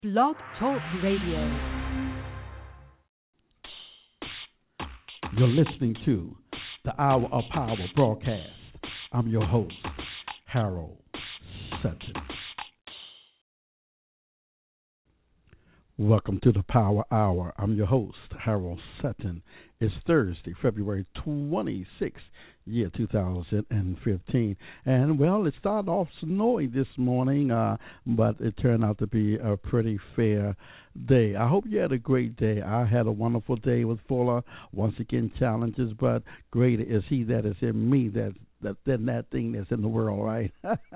Blog Talk Radio. You're listening to the Hour of Power broadcast. I'm your host, Harold Sutton. Welcome to the Power Hour. I'm your host, Harold Sutton. It's Thursday, February 26th, year 2015. And, well, it started off snowing this morning, but it turned out to be a pretty fair day. I hope you had a great day. I had a wonderful day. It was full of, once again, challenges, but greater is he that is in me than that thing that's in the world, right?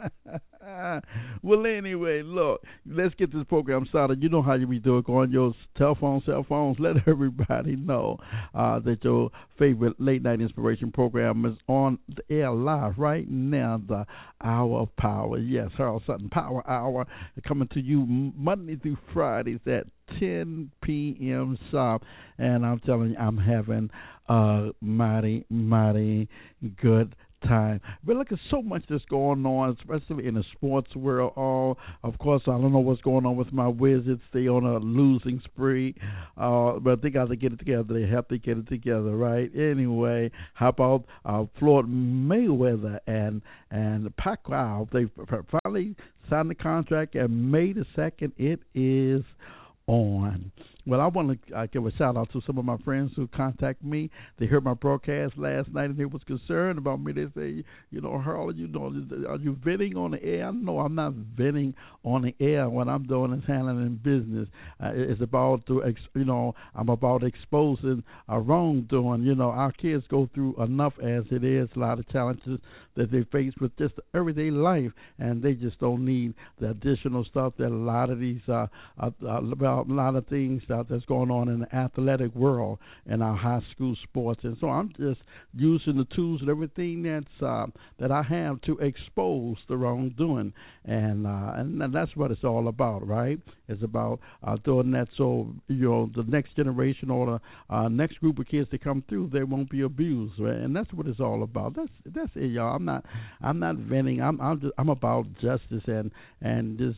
Well, anyway, look, let's get this program started. You know how you be doing. Go on your cell phones. Let everybody know that your favorite late night inspiration program is on the air live right now. The Hour of Power. Yes, Harold Sutton Power Hour, coming to you Monday through Fridays at 10 p.m. sharp. And I'm telling you, I'm having a mighty, mighty good time. But look at so much that's going on, especially in the sports world. Of course, I don't know what's going on with my Wizards. They on a losing spree, but they got to get it together. They have to get it together, right? Anyway, how about Floyd Mayweather and Pacquiao? They finally signed the contract, and May the 2nd, it is on. Well, I want to give a shout out to some of my friends who contact me. They heard my broadcast last night and they was concerned about me. They say, Harold, are you venting on the air? No, I'm not venting on the air. What I'm doing is handling business. It's about I'm about exposing a wrongdoing. Our kids go through enough as it is, a lot of challenges that they face with just everyday life, and they just don't need the additional stuff that a lot of these about a lot of things that's going on in the athletic world and our high school sports. And so I'm just using the tools and everything that I have to expose the wrongdoing, and that's what it's all about, right? It's about doing that so the next generation or the next group of kids that come through, they won't be abused, right? And that's what it's all about. That's it, y'all. I'm not venting. I'm about justice and just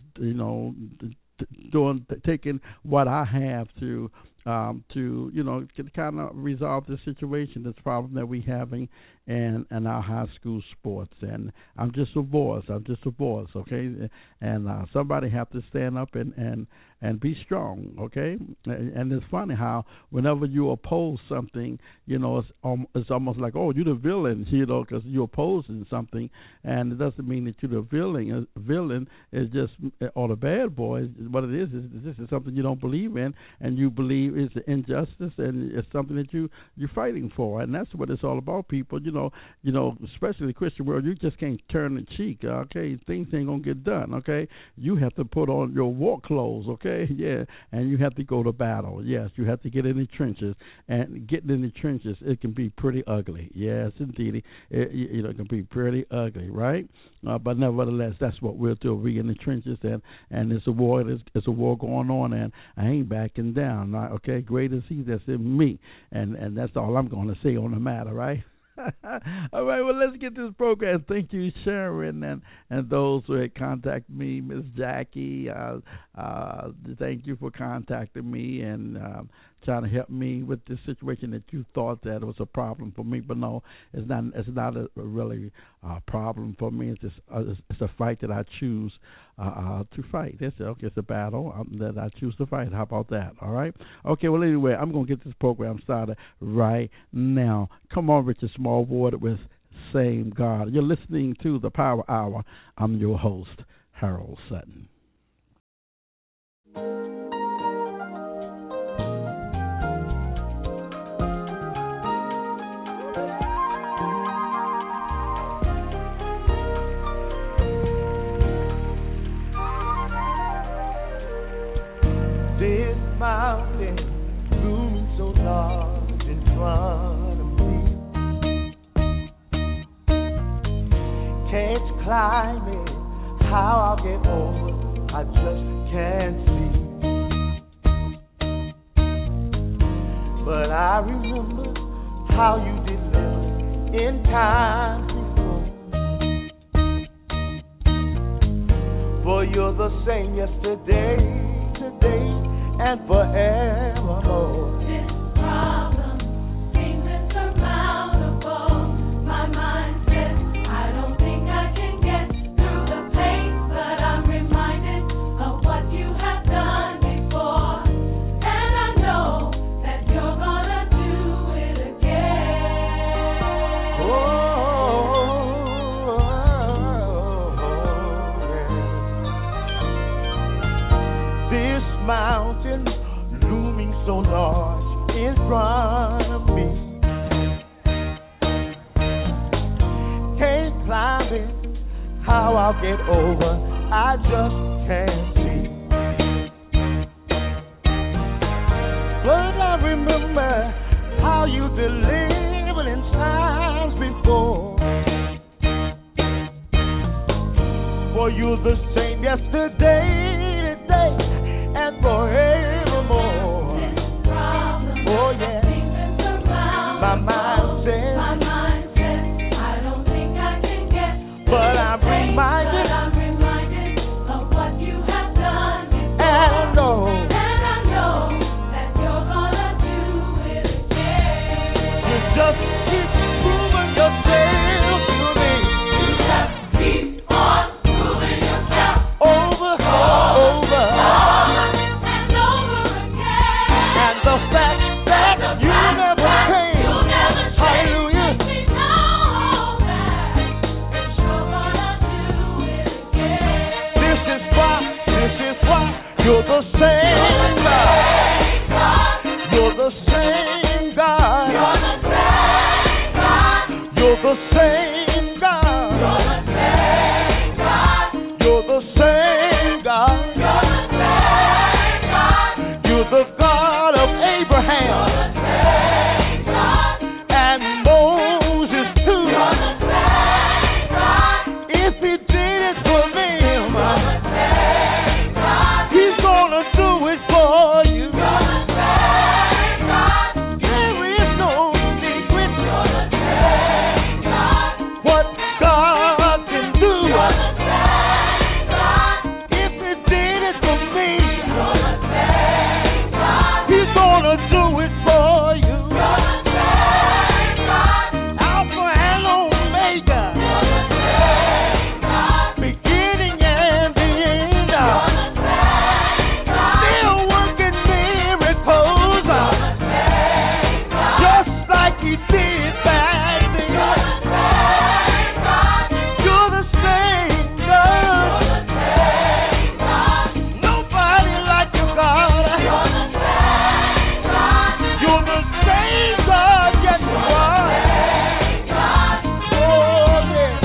taking what I have to kind of resolve the situation, this problem that we're having in our high school sports. And I'm just a voice, okay? And somebody have to stand up and be strong, okay? And it's funny how whenever you oppose something, it's almost like, oh, you're the villain, because you're opposing something, and it doesn't mean that you're the villain. Villain is just, or the bad boy. What it is this is something you don't believe in, and you believe it's an injustice, and it's something that you're fighting for, and that's what it's all about, people. Especially the Christian world, you just can't turn the cheek, okay? Things ain't gonna get done, okay? You have to put on your war clothes, okay? Yeah, and you have to go to battle. Yes, you have to get in the trenches, and getting in the trenches, it can be pretty ugly. Yes, indeed, it can be pretty ugly, right? But nevertheless, that's what we'll do. We in the trenches, and it's a war. It's a war going on, and I ain't backing down. Right? Okay, great is He that's in me, and that's all I'm going to say on the matter, right? All right, well, let's get this program. Thank you, Sharon, and those who had contacted me, Miss Jackie. Thank you for contacting me and trying to help me with this situation that you thought that it was a problem for me, but no, it's not. It's not a really problem for me. It's just it's a fight that I choose to fight. That's it. Okay, it's a battle that I choose to fight. How about that? All right. Okay. Well, anyway, I'm gonna get this program started right now. Come on, Richard Smallwood with Same God. You're listening to the Power Hour. I'm your host, Harold Sutton. Mountain looming so large in front of me, can't climb it, how I'll get over, I just can't see. But I remember how you delivered in times before. For you're the same yesterday, today, and forevermore. This problem seems insurmountable. My mind says I don't think I can get through the pain, but I'm reminded of what you have done before, and I know that you're gonna do it again. This mountain looming so large in front of me, can't climb it, how I'll get over, I just can't see. But I remember how you delivered in times before. For you're the same yesterday, today, and forevermore. Oh yeah. My mind says I don't think I can get, but I'm reminded of what you have done before. And I know that you're gonna do it again. You just keep proving yourself to me. You just keep on proving yourself over and over and over again. And the fact that you never change, hallelujah. Let me know that you're gonna do it again. This is why you're the same God. You're the same God. You're the same God. You're the same God. You're the God of Abraham and Moses too. If he did it for them, he's gonna do it for you. There is no secret what God can do. If he did it for me, he's gonna do it for you. Alpha and Omega, beginning and the end. Still working miracles, just like he did back then. You're the same God. Nobody like you, God. You're the same God, yes you are. Oh yeah.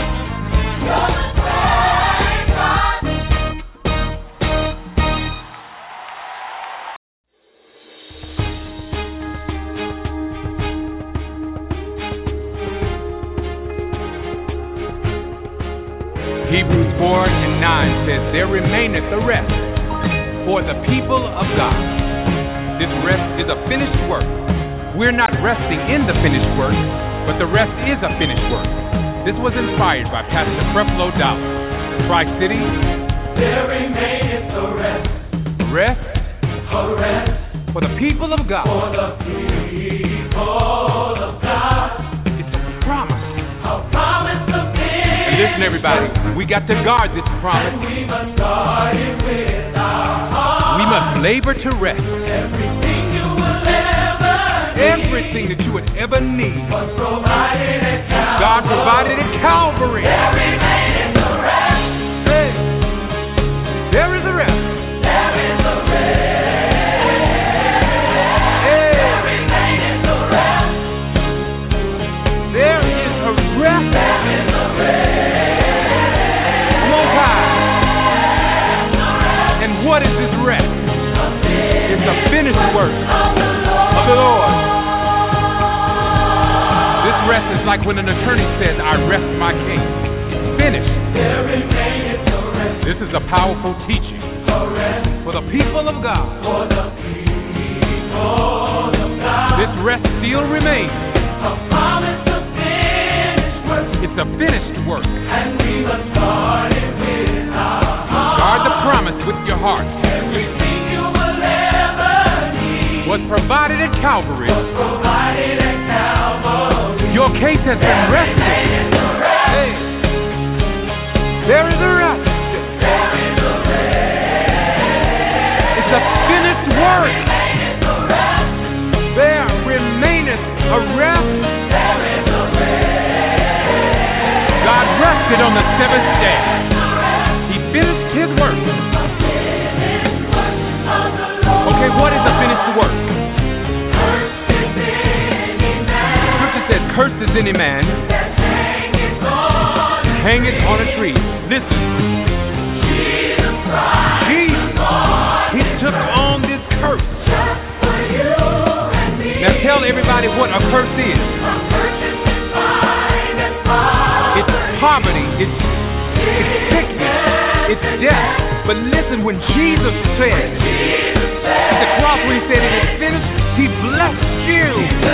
Hebrews 4:9 says, "There remaineth the rest for the people of God." This rest is a finished work. We're not resting in the finished work, but the rest is a finished work. This was inspired by Pastor Creflo Dollar. Tri-City, There remaineth the rest, rest a rest for the people of God. for the people of God. It's a promise. A promise to And listen, everybody, we got to guard this promise. we must guard it with our heart. We must labor to rest. Everything you will ever Everything that you would ever need, was provided at Calvary. God provided at Calvary. There remaineth the rest. Hey, there is a rest. There is a rest. Hey, There remaineth the rest. there is a rest. There is a rest. One time. And what is this rest? It's a finished work of the Lord. This rest is like when an attorney says, "I rest my case." It's finished. There remaineth the rest. This is a powerful teaching A rest for the people of God. for the people of God. This rest still remains. A promise to finish work, It's a finished work. and we must guard it with our heart. Guard the promise with your heart. Everything you will ever provided at Calvary. Your case has been rested. Hey. There is a rest. It's a finished work. There remaineth a rest. God rested on the seventh day. He finished his work. Okay, what is a finished work? Scripture says, cursed is any man hangeth on a tree. Listen. Jesus, he took on this curse. Now tell everybody what a curse is. It's poverty, it's sickness, it's death. But listen, when Jesus said at the cross, when he said it is finished, he blessed you.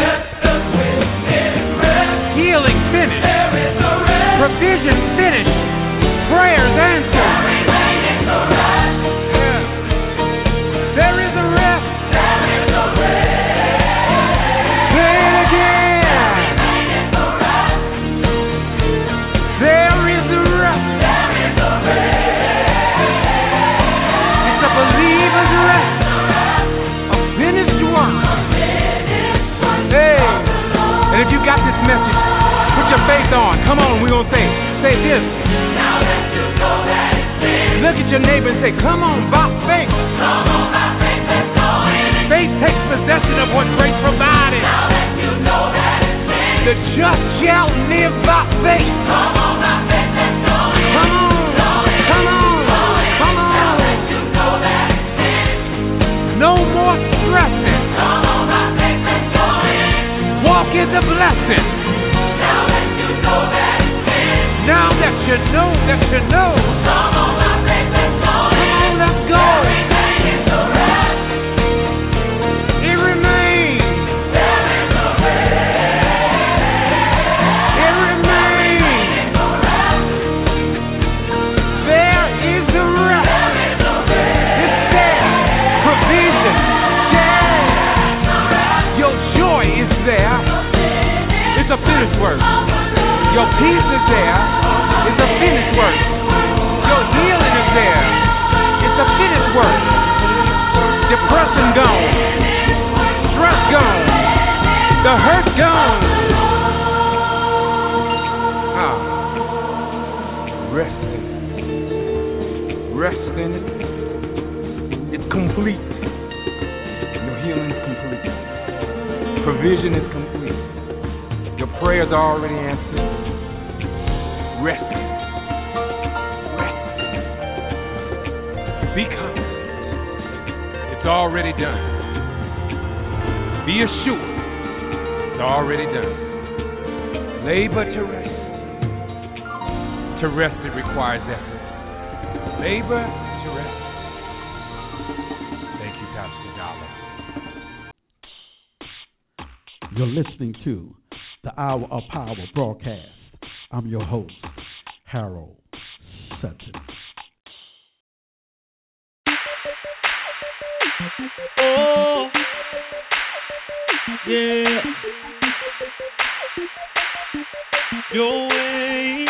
Healing finished. Provision finished. Prayers answered. Yeah. There is a rest. Say it again. There is a rest. It's a believer's rest. A finished work. Hey. And if you got this message, put your faith on. Come on, we're going to say this. Now that you know that it's finished. Look at your neighbor and say, come on, by faith. Come on, by faith, let's go in it. Faith takes possession of what grace provided. Now that you know that it's finished. The just shall live by faith. Come on, by faith, let's go in it. Come on, come on, come on. Now that you know that it's finished. No more stressing. Come on, by faith, let's go in it. Walk in the blessing. Now that you know that it's finished. Now that you know that you know. Come on, my faith, let's go. Come on, let's go. Everything is a rest. It remains. There is a rest. It remains. There is a rest. There is a rest. It's there. Provision. There. Your joy is there. It's a finished work. Your peace is there. It's a finished work. Your healing is there. It's a finished work. Depression gone. Stress gone. The hurt gone. Rest in it. Rest in it. It's complete. Your healing is complete. Provision is complete. Your prayers are already answered. Rest. Rest. Be confident. It's already done. Be assured. It's already done. Labor to rest. To rest, it requires effort. Labor to rest. Thank you, Pastor Dollar. You're listening to the Hour of Power broadcast. I'm your host, Harold Sutton. Oh, yeah. Your way.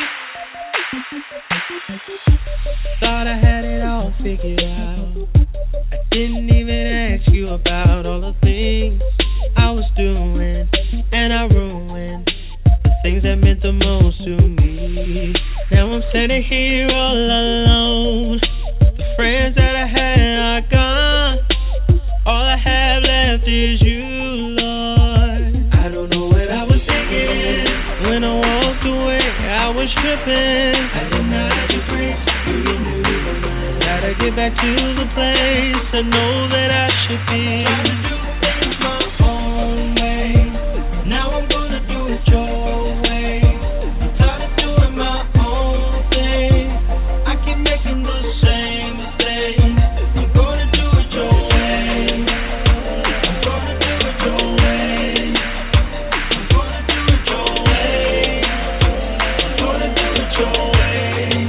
Thought I had it all figured out. I didn't even ask you about all the things I was doing, and I ruined the things that meant the most to me. Now I'm sitting here all alone. The friends that I had are gone. All I have left is you, Lord. I don't know what I was thinking when I walked away. I was tripping. I did not have the grace. You knew gotta get back to the place I know that I should be. Trying to do things my own way. Now I'm gonna do it your way. I'm tired of doing my own thing. I keep making the same mistake. I'm gonna do it your way. I'm gonna do it your way. I'm gonna do it your way. I'm gonna do it your way.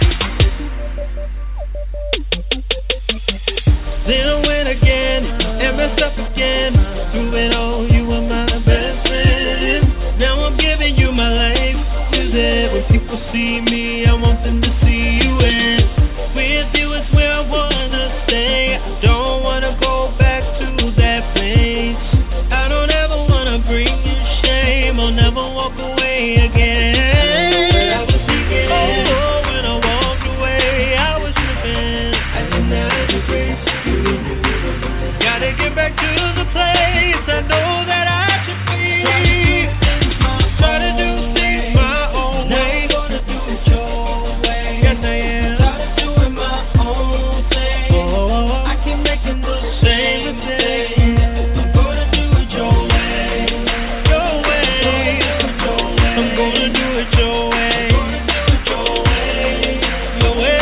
Then I went again. Gotta get back to the place I know that I should be. Try to do things my own way. Gonna do it your way. Yes, I am. Try to do it my own thing. Oh, I keep making the same mistake. I'm gonna do it your way. Your way. I'm gonna do it your way. Your way.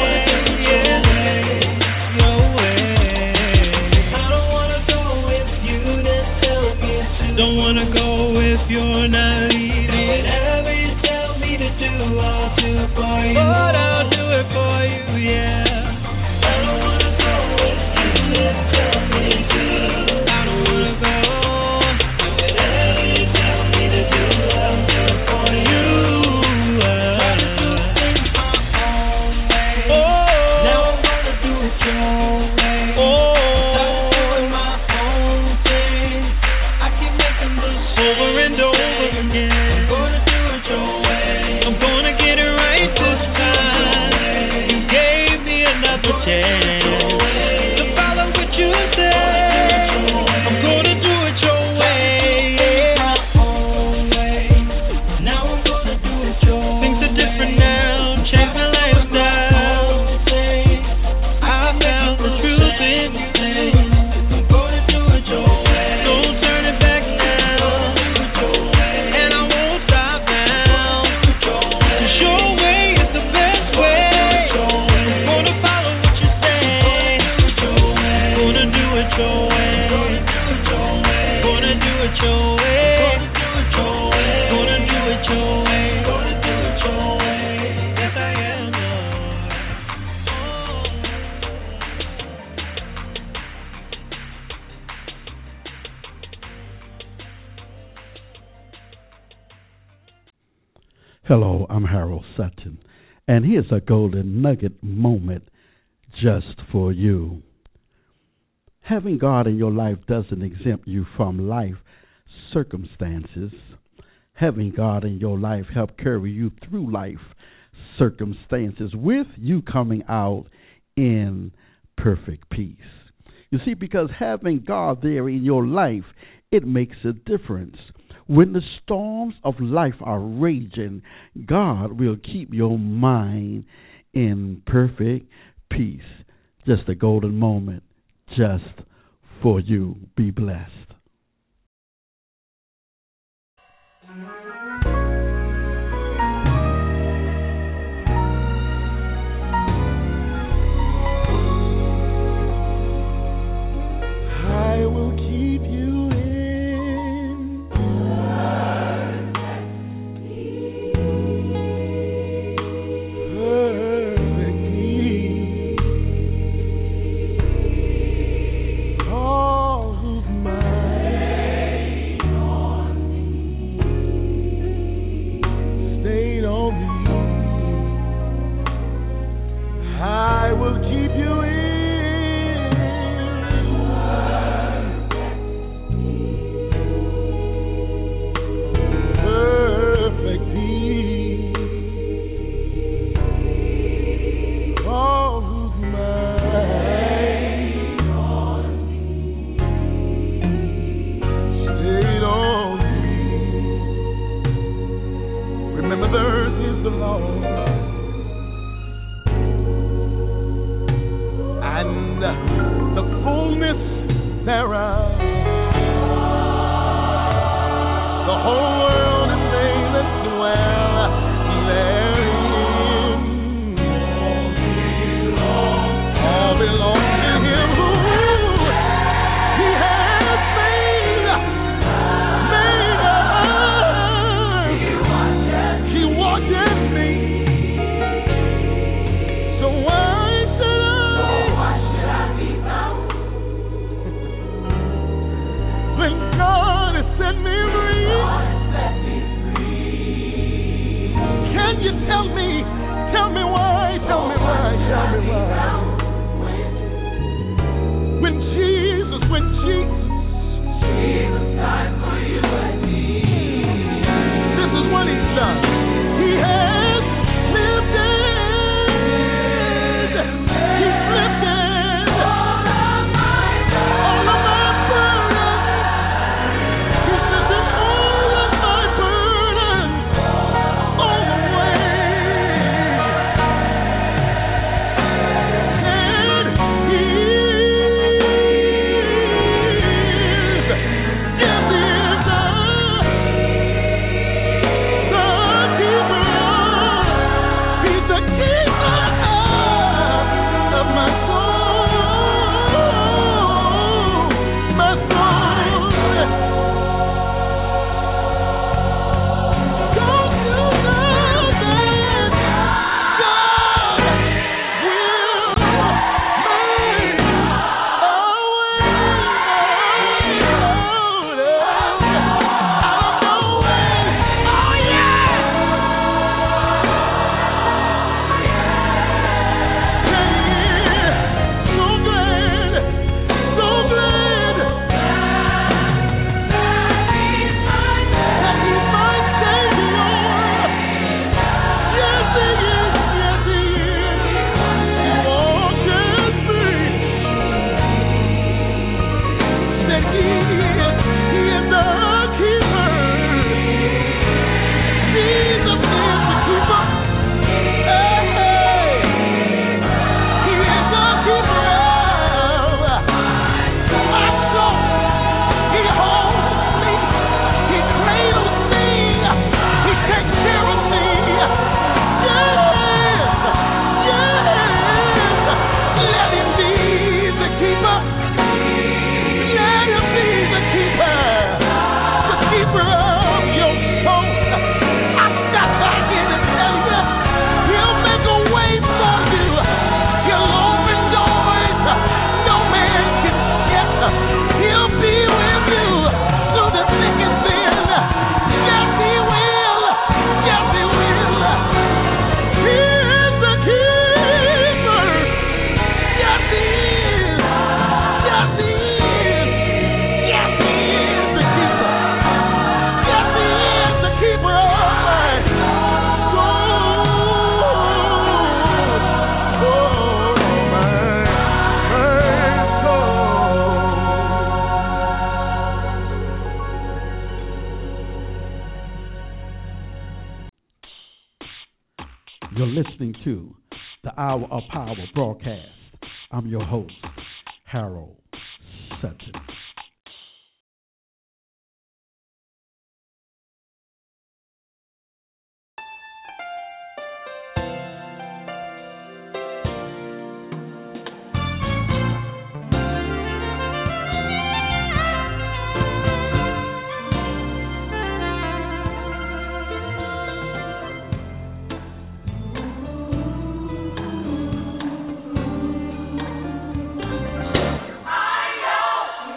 Your way. I don't wanna go if you didn't tell me to. Don't wanna go if you're not easy. Whatever you tell me to do, I'll do it for you. But I'll do it for you, yeah. I don't wanna go if you didn't tell me to. I don't wanna go. Whatever you tell me to do, I'll do it for you. Try to do things my own way. Now I'm gonna do it your way. Try to do it my own thing. I keep making this over and over again. I'm gonna do it your way. I'm gonna get it right this time. You gave me another chance to follow what you said. I'm gonna do it your way. My own way. Now I'm gonna do it your way. Things are different now. Change my lifestyle. I found the truth in you. I'm gonna do it your way. Don't turn it back now. And I won't stop now. 'Cause your way is the best way. I'm gonna follow what you say. Gonna do it your way. Gonna do it your way. Gonna do it your way. Yes, I am, Hello, I'm Harold Sutton, and here's a golden nugget moment just for you. Having God in your life doesn't exempt you from life circumstances. Having God in your life help carry you through life circumstances with you coming out in perfect peace. You see, because having God there in your life, it makes a difference. When the storms of life are raging, God will keep your mind in perfect peace. Just a golden moment just for you. Be blessed. I will keep you in perfect peace. All whose mind stayed on me. I will keep you in perfect peace. All whose mind stayed on me. Remember, theirs is the Lord, and the fullness thereof. The whole world is they that dwell therein. All belongs to Him who He has made us. He watches me. So why should I be bound? When God has set me free. to the Hour of Power broadcast. I'm your host, Harold Sutton. I know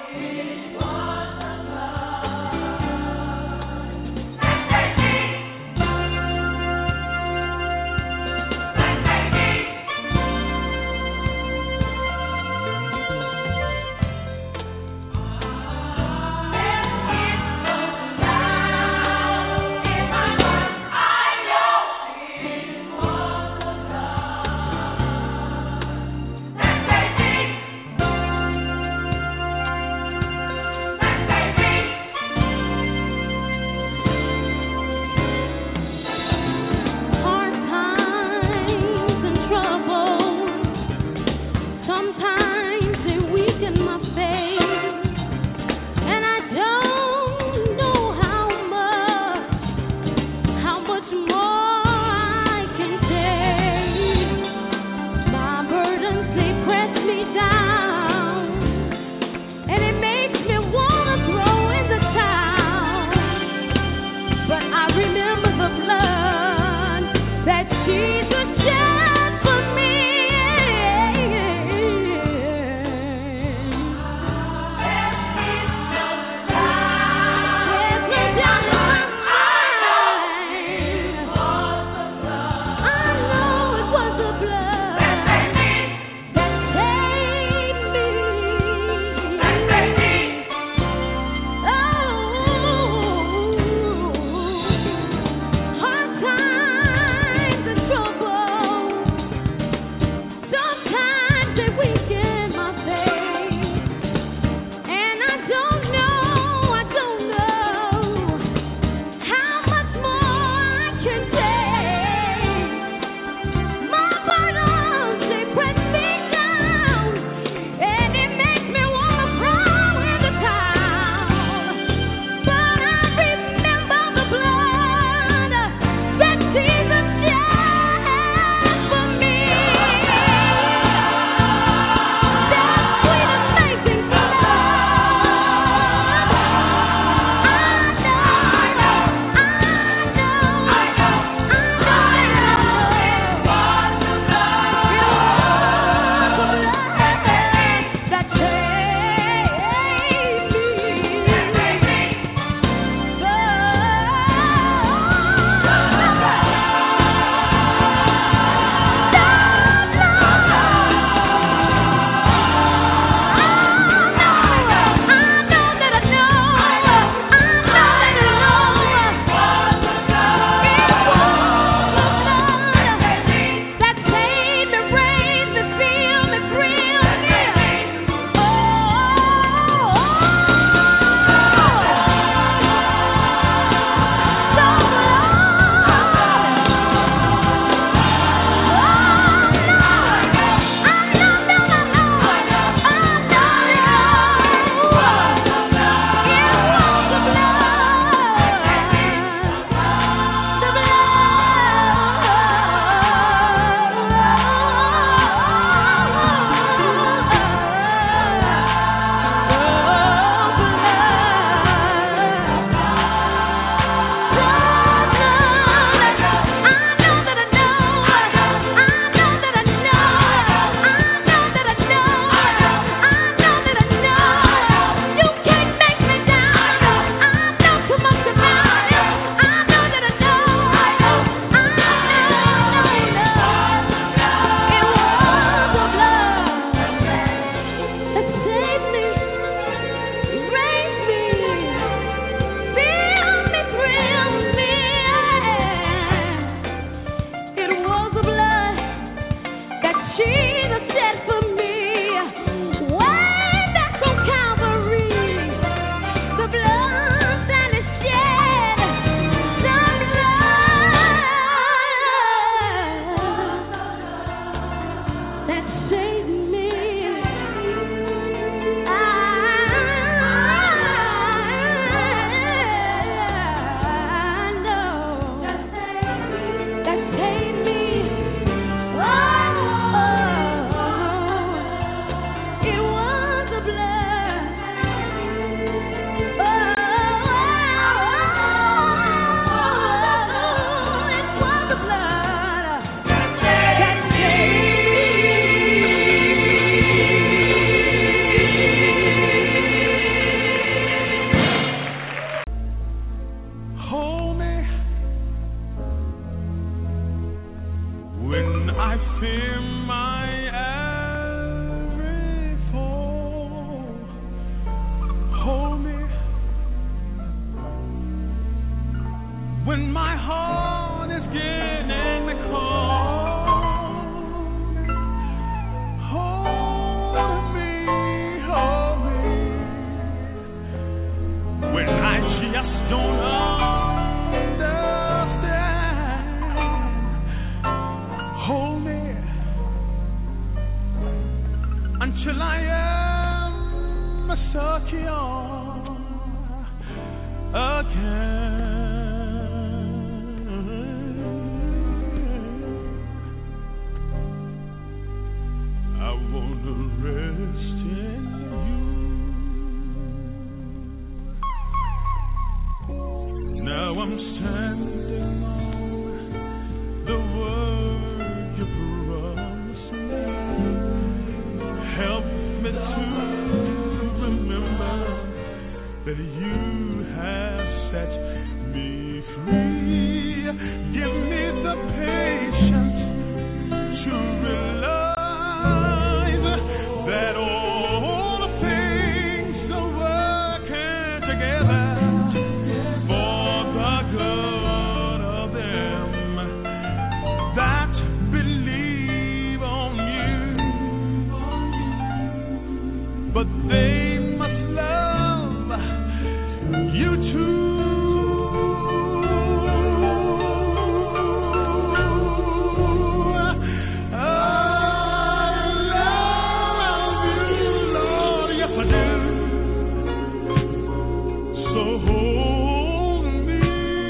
am secure again. I want to rest in you. Now I'm standing on the word you promised me. Help me to remember that you have set me free. Give me the patience to realize that all things are working together for the good of them that believe on you. But they must love you too. I love you, Lord, yes I do. So hold me,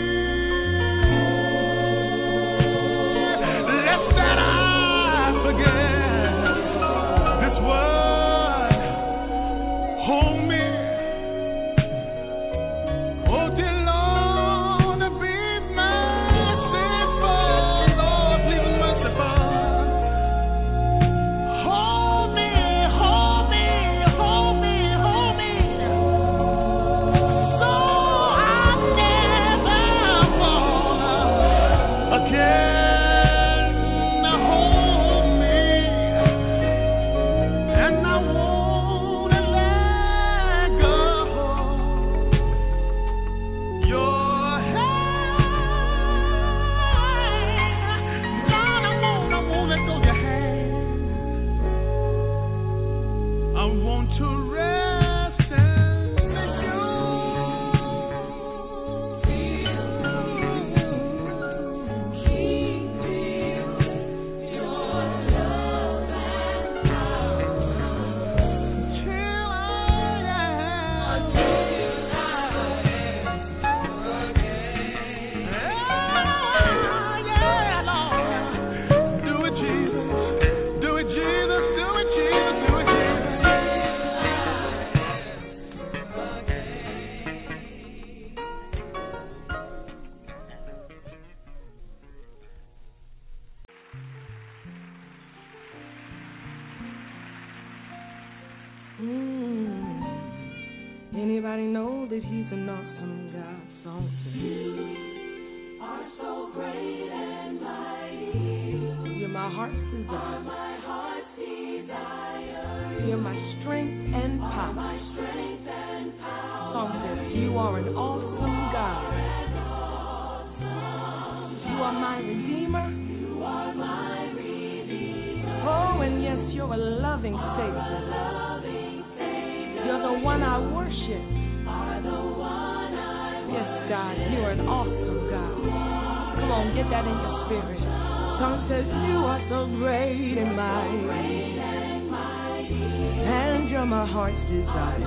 lest that I forget this word. Hold me, oh dear Lord, be merciful, Lord, please merciful. Hold me, hold me, hold me, hold me, so I never fall again. Hold me, and I won't let go. Your hand, Lord, I won't let go of your hand. I want to rest in do it, Jesus. Do it, Jesus. Do it, Jesus. Do it, Anybody know that he's an awesome God? Song Are so great and mighty. You're my heart's desire. My heart's desire. You're my strength and power. My strength and power. Song says, you are an awesome God. You are my redeemer. You are my redeemer. Oh, and yes, you're a loving Savior. Loving Savior. You're the one I worship. Are the one I Yes, God, you are an awesome God. Come on, get that in your spirit. Song says, you are so great and mighty. And you're my heart's desire.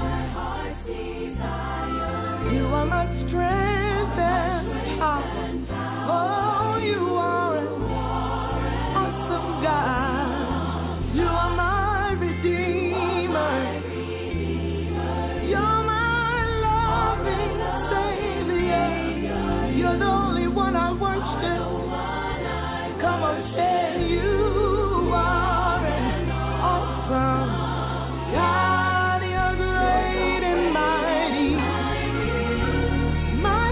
You are my strength and power. Oh, you are an awesome God. You are my redeemer. You're my loving Savior. You're the only one I worship. Come on, say you are an awesome God. You're great and mighty. My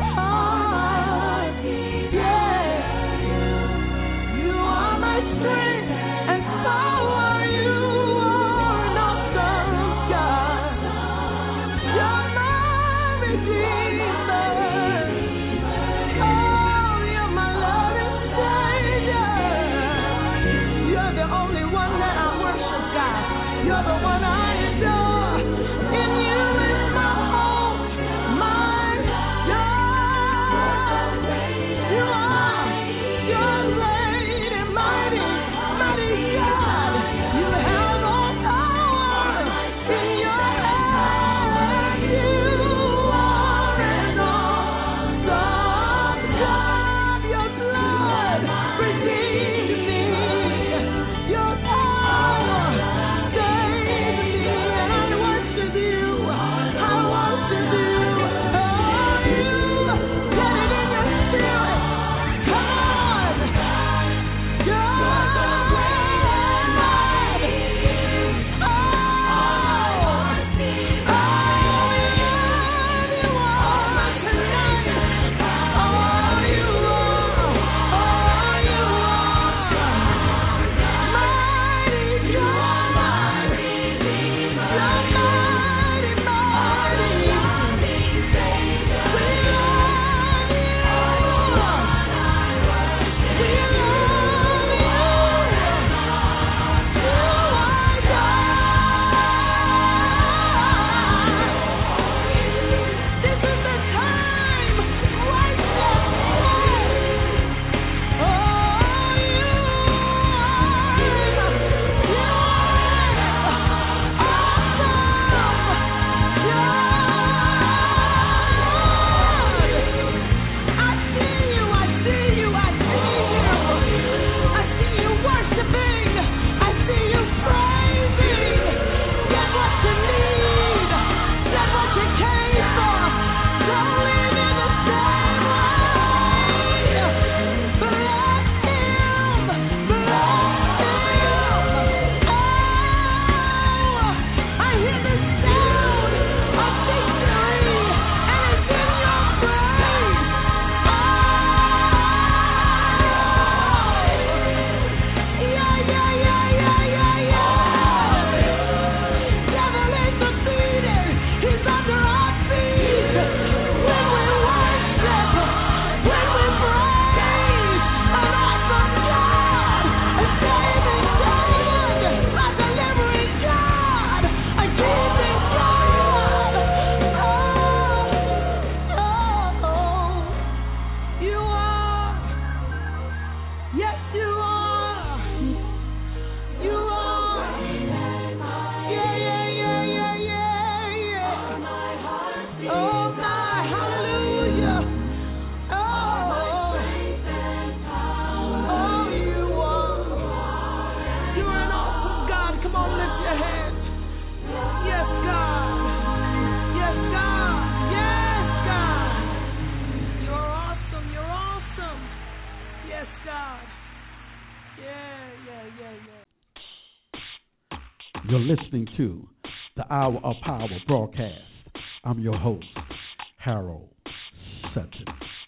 You're listening to the Hour of Power broadcast. I'm your host, Harold Sutton.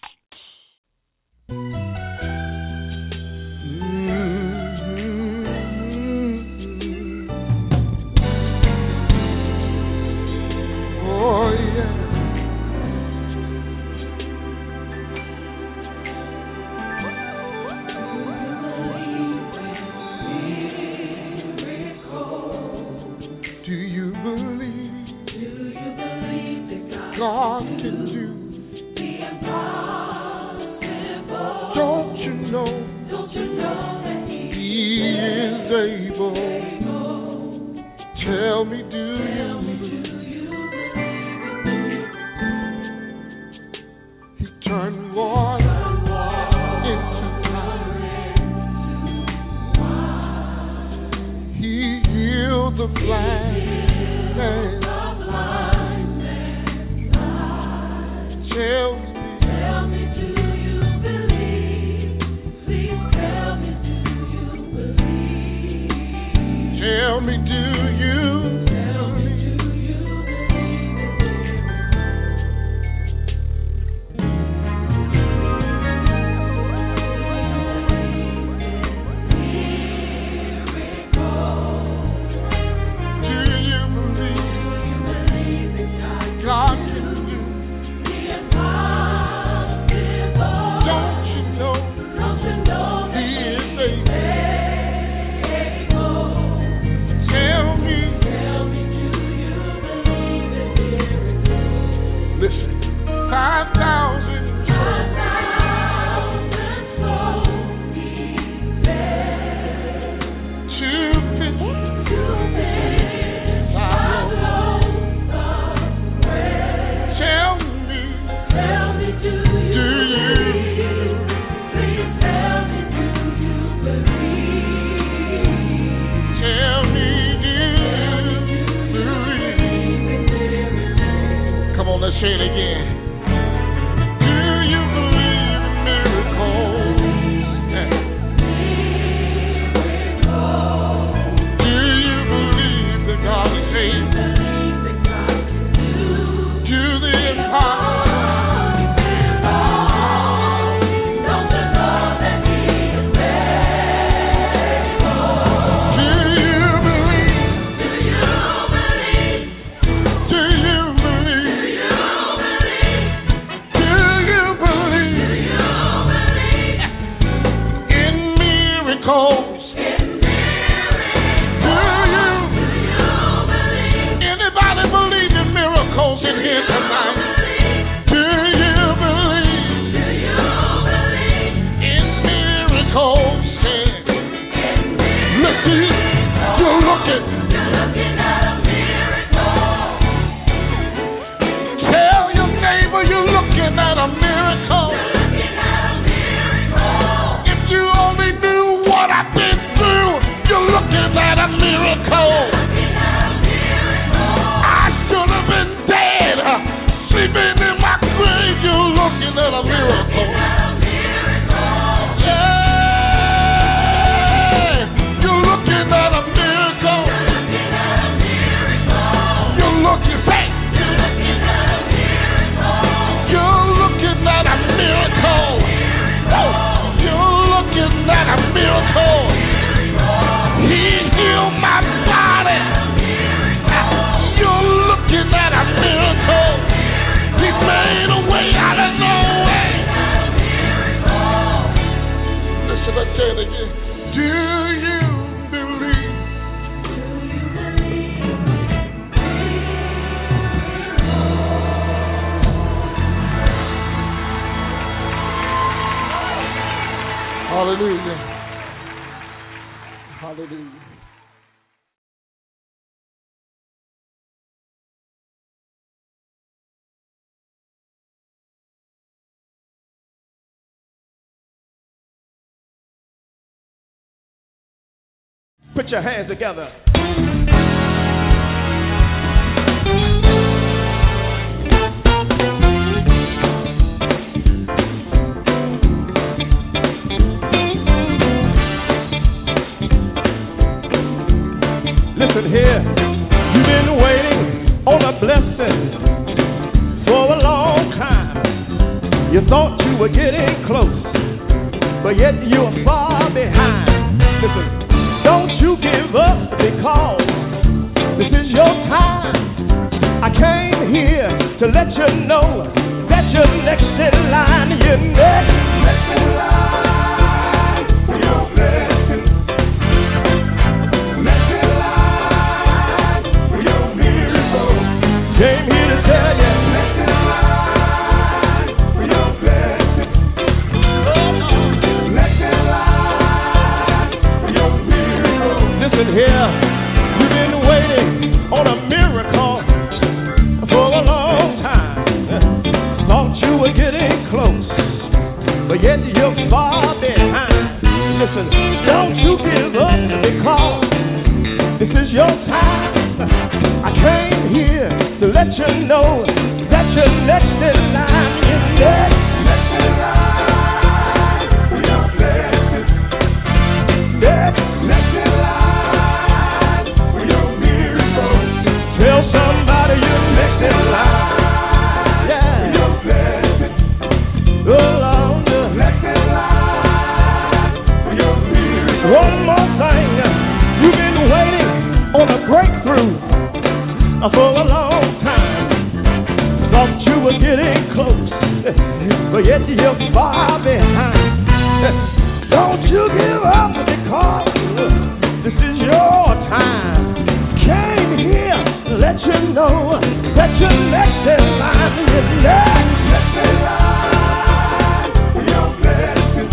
Oh, yeah. God can do the impossible. Don't you know that He is able? Tell me, do you believe? He turned water into wine. He healed the blind man. Tell me, do you believe? Please tell me, do you believe? Tell me, do you? Tell me, do you believe that God can do? Let's say it again. Do you believe in miracles? Do you believe that God is able to do the impossible? Don't you know that He is able? Do you believe? Do you believe? Do you believe? Anybody believe in miracles in here tonight? Do you believe in miracles? Look, you're looking at a miracle. Tell your neighbor you're looking at a miracle. If you only knew what I've been through, you're looking at a miracle. I should have been dead, sleeping in my grave. You're looking at a miracle. Yeah, you're looking at a miracle. You're looking, say, you're looking at a miracle. You're looking at a miracle. He healed my body. You're looking at a miracle. He made a way out of no way. Listen, let's say it again. Do you believe? Hallelujah. Hallelujah. Put your hands together. Listen here. but yet you're far behind. Listen, don't you give up because this is your time. I came here to let you know that you're next in line. You're next in line for your blessing. Next in line for your miracle. Came here to tell you next in line for your blessing. Next in line for your miracle. Listen here, you've been waiting on a miracle for a long time. Thought you were getting close, but yet you're far behind. Listen, don't you give up because this is your time. I came here to let you know that you're next in line. You're next in line for your blessing. Next in line for your miracle. Tell somebody you're next in line. One more thing, you've been waiting on a breakthrough for a long time. Thought you were getting close, but yet you're far behind. Don't you give up because this is your time. Came here to let you know that you're next in line. You're next in line for your blessing.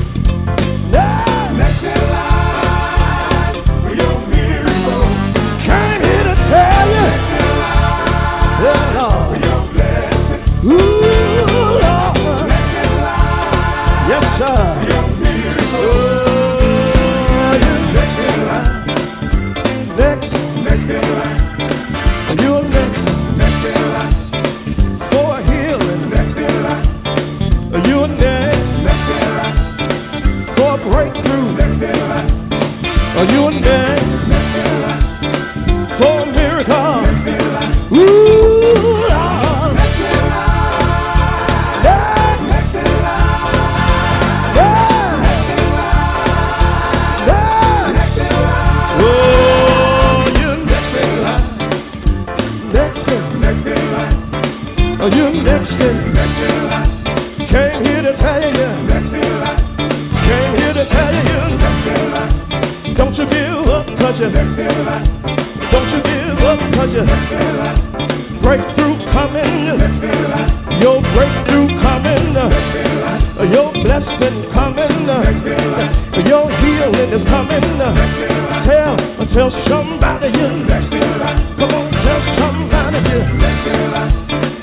Next in line for your miracle. Came here to tell you, yeah, Lord, for your blessing. Ooh, Lord, next in line, yes, sir, for your miracle. Oh, you're next in line, next in line. You're next in line for a healing. Next in line. You're next in line for a breakthrough. Next in line. You're next in line for a miracle. Next in line. Ooh, Lord. Next in line. Next in line. Next in line. Next in line. Oh, you're next in line. Next in line. You're next in line. Came here to tell you. Next in line. Came here to tell you. Next in line. Don't you give up, 'cause you're next in line. Don't you give up, 'cause you're next in line. Breakthrough coming. Next in line. Your breakthrough coming. Next in line. Your blessing coming. Next in line. Your healing is coming. Next in line. Tell somebody you're next in line. Come on, tell somebody you're next in line.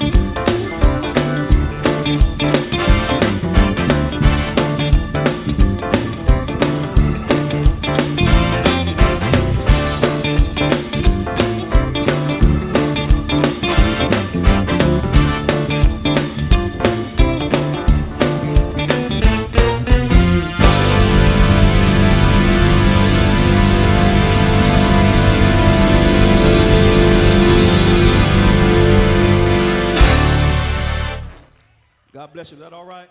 God bless you. Is that all right?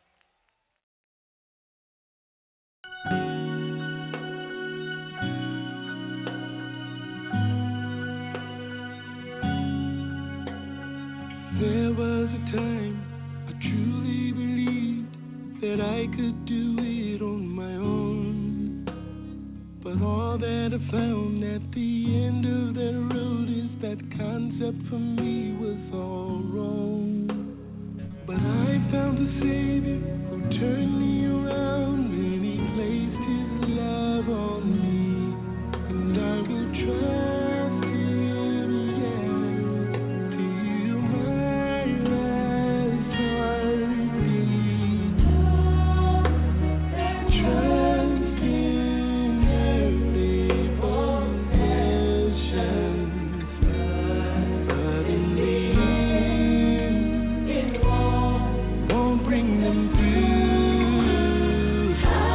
There was a time I truly believed that I could do it on my own. But all that I found at the end of that road is that concept for me was all wrong. But I found a Savior who turned me around and He placed His love on me. And I will trust Him, yeah, till my last heartbeat. Trust in earthly possessions, but in the end, it won't bring them through.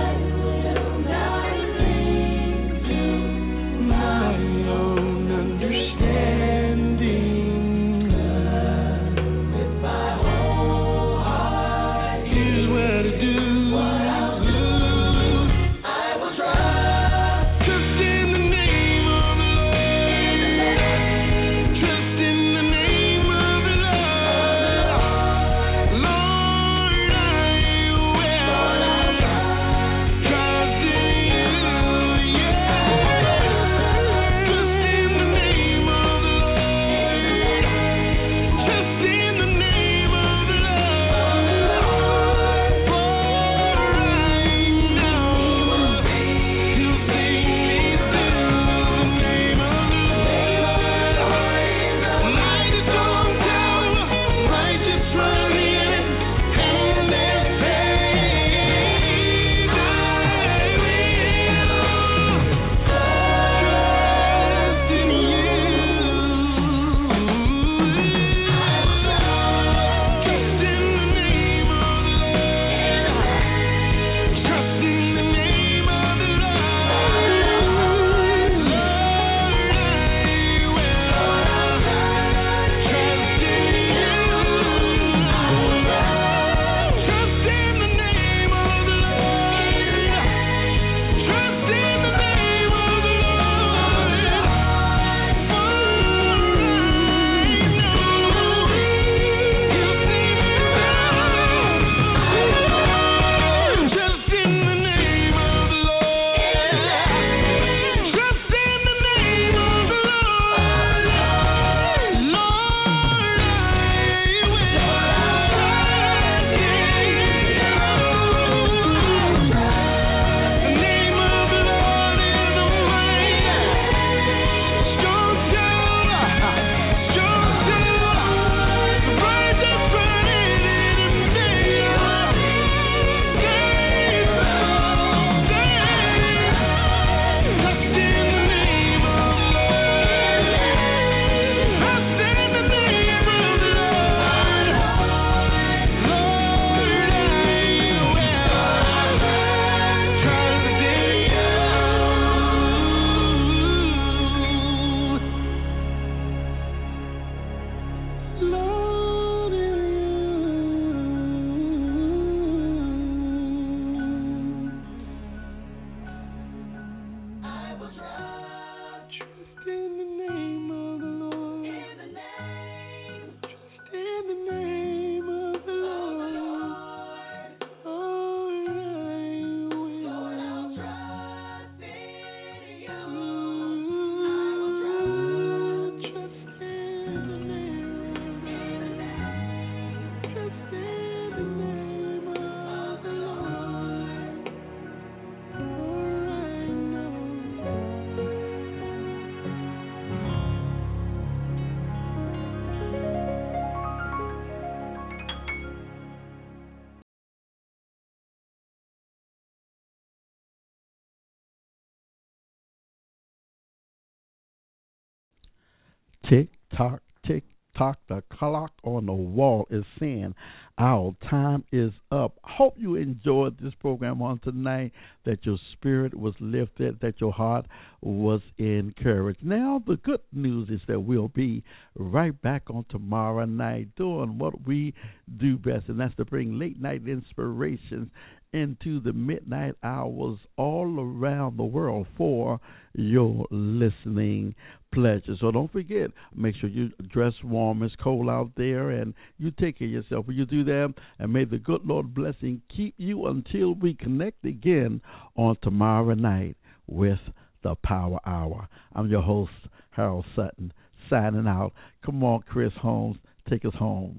Tick tock, tick tock. The clock on the wall is saying our time is up. Hope you enjoyed this program on tonight, that your spirit was lifted, that your heart was encouraged. Now, the good news is that we'll be right back on tomorrow night doing what we do best, and that's to bring late night inspirations into the midnight hours all around the world for your listening pleasure. So don't forget, make sure you dress warm. It's cold out there, and you take care of yourself when you do that. And may the good Lord blessing keep you until we connect again on tomorrow night with the Power Hour. I'm your host, Harold Sutton, signing out. Come on, Chris Holmes, take us home.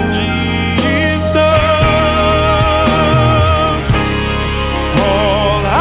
All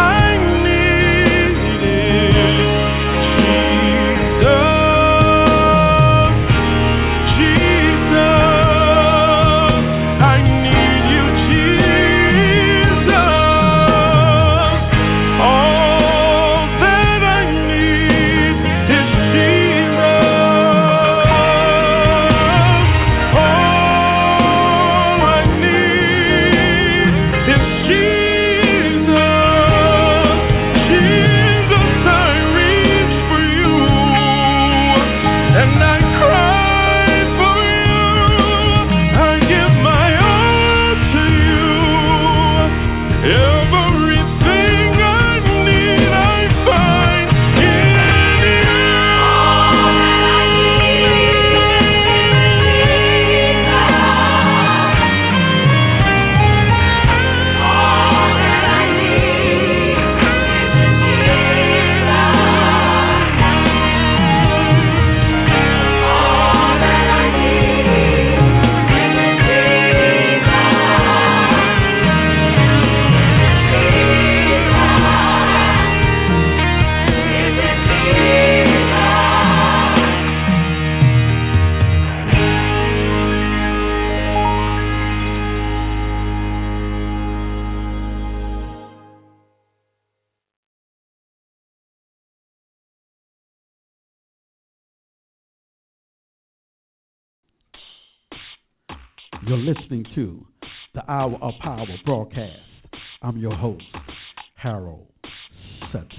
You're listening to the Hour of Power broadcast. I'm your host, Harold Sutton.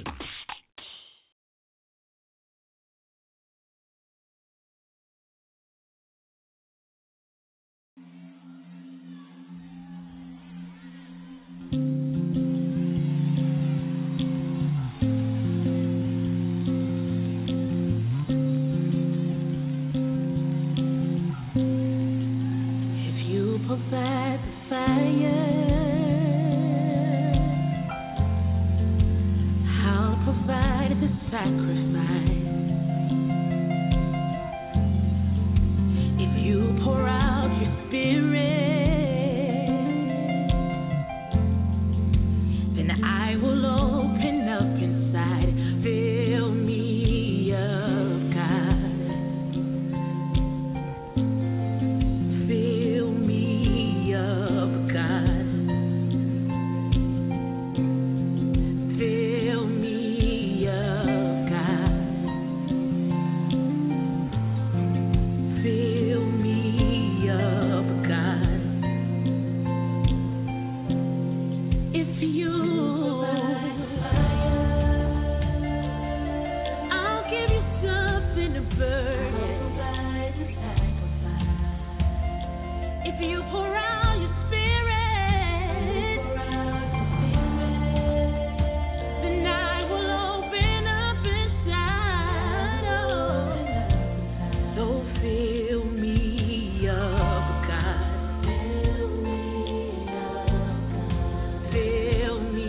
Fill me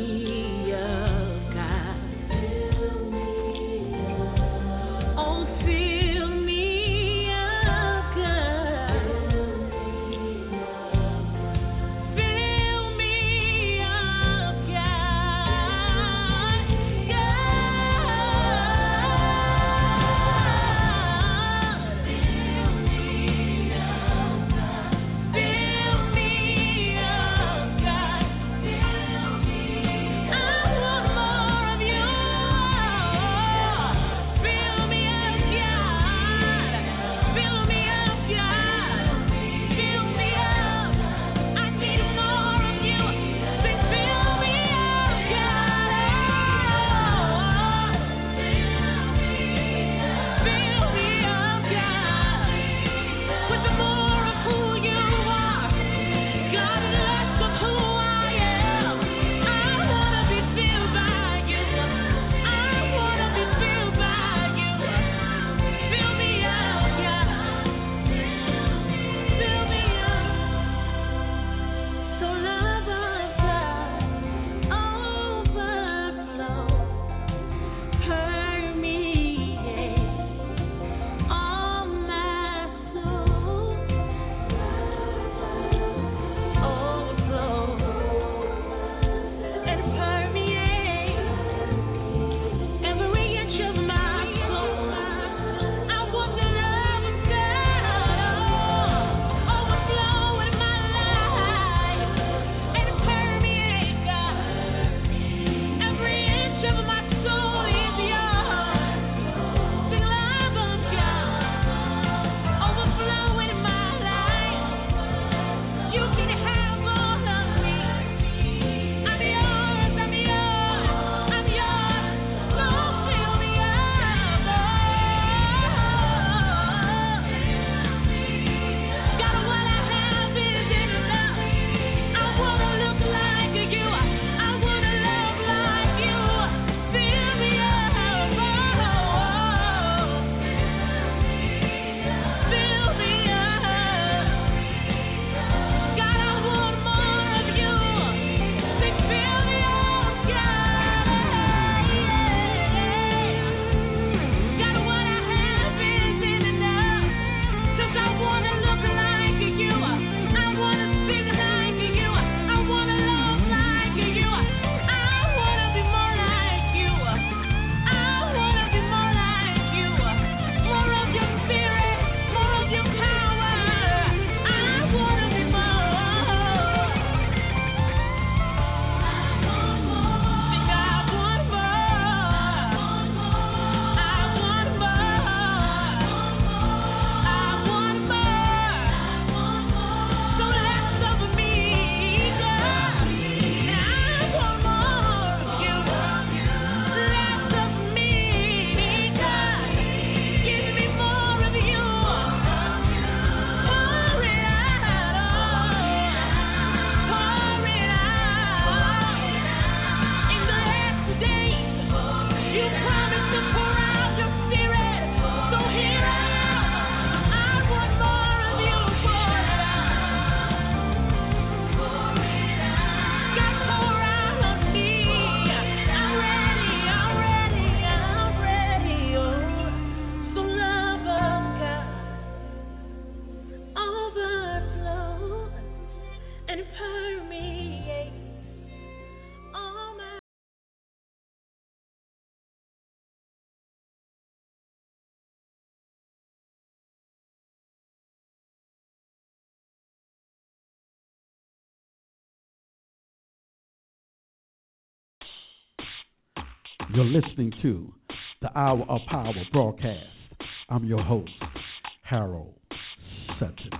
You're listening to the Hour of Power broadcast. I'm your host, Harold Sutton.